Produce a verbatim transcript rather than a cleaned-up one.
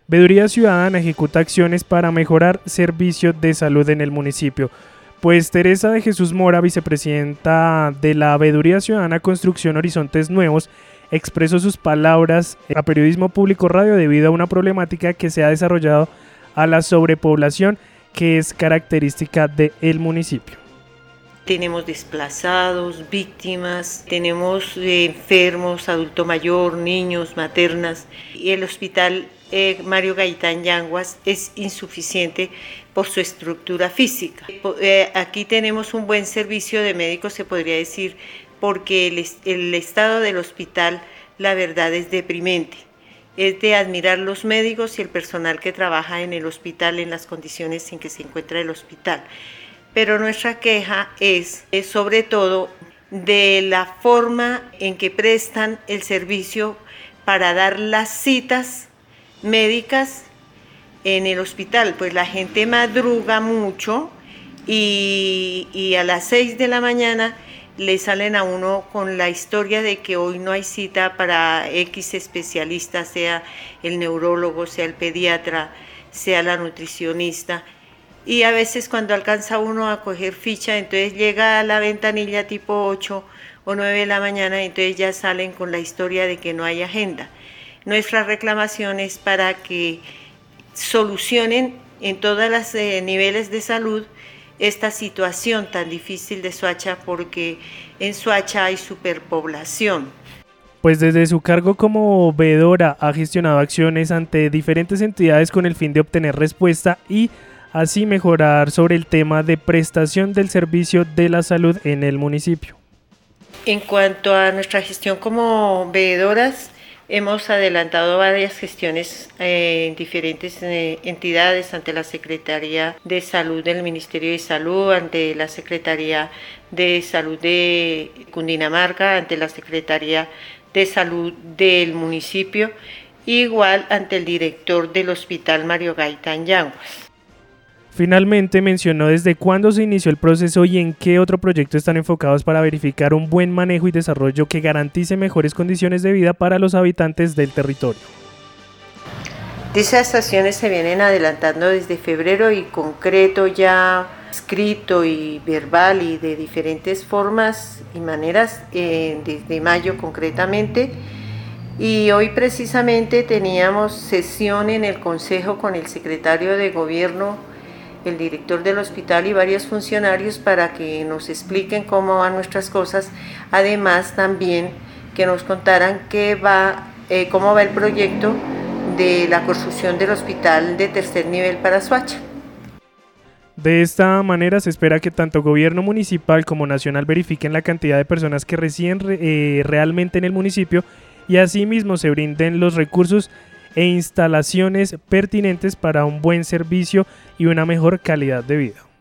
Veeduría Ciudadana ejecuta acciones para mejorar servicios de salud en el municipio. Pues Teresa de Jesús Mora, vicepresidenta de la Veeduría Ciudadana Construcción Horizontes Nuevos, expresó sus palabras a Periodismo Público Radio debido a una problemática que se ha desarrollado a la sobrepoblación que es característica del municipio. Tenemos desplazados, víctimas, tenemos eh, enfermos, adulto mayor, niños, maternas, y el hospital eh, Mario Gaitán Yanguas es insuficiente por su estructura física. Eh, aquí tenemos un buen servicio de médicos, se podría decir, porque el, el estado del hospital, la verdad, es deprimente. Es de admirar los médicos y el personal que trabaja en el hospital en las condiciones en que se encuentra el hospital. Pero nuestra queja es, es sobre todo de la forma en que prestan el servicio para dar las citas médicas en el hospital. Pues la gente madruga mucho y, y a las seis de la mañana le salen a uno con la historia de que hoy no hay cita para X especialista, sea el neurólogo, sea el pediatra, sea la nutricionista. Y a veces cuando alcanza uno a coger ficha, entonces llega a la ventanilla tipo ocho o nueve de la mañana, entonces ya salen con la historia de que no hay agenda. Nuestra reclamación es para que solucionen en todos los eh, niveles de salud esta situación tan difícil de Soacha, porque en Soacha hay superpoblación. Pues desde su cargo como veedora ha gestionado acciones ante diferentes entidades con el fin de obtener respuesta y así mejorar sobre el tema de prestación del servicio de la salud en el municipio. En cuanto a nuestra gestión como veedoras, hemos adelantado varias gestiones eh, en diferentes eh, entidades, ante la Secretaría de Salud del Ministerio de Salud, ante la Secretaría de Salud de Cundinamarca, ante la Secretaría de Salud del municipio, igual ante el director del Hospital Mario Gaitán Yanguas. Finalmente mencionó desde cuándo se inició el proceso y en qué otro proyecto están enfocados para verificar un buen manejo y desarrollo que garantice mejores condiciones de vida para los habitantes del territorio. Dichas acciones se vienen adelantando desde febrero y concreto ya escrito y verbal y de diferentes formas y maneras eh, desde mayo concretamente. Y hoy precisamente teníamos sesión en el Consejo con el secretario de Gobierno, el director del hospital y varios funcionarios para que nos expliquen cómo van nuestras cosas, además también que nos contaran qué va, eh, cómo va el proyecto de la construcción del hospital de tercer nivel para Soacha. De esta manera se espera que tanto gobierno municipal como nacional verifiquen la cantidad de personas que residen eh, realmente en el municipio y asimismo se brinden los recursos e instalaciones pertinentes para un buen servicio y una mejor calidad de vida.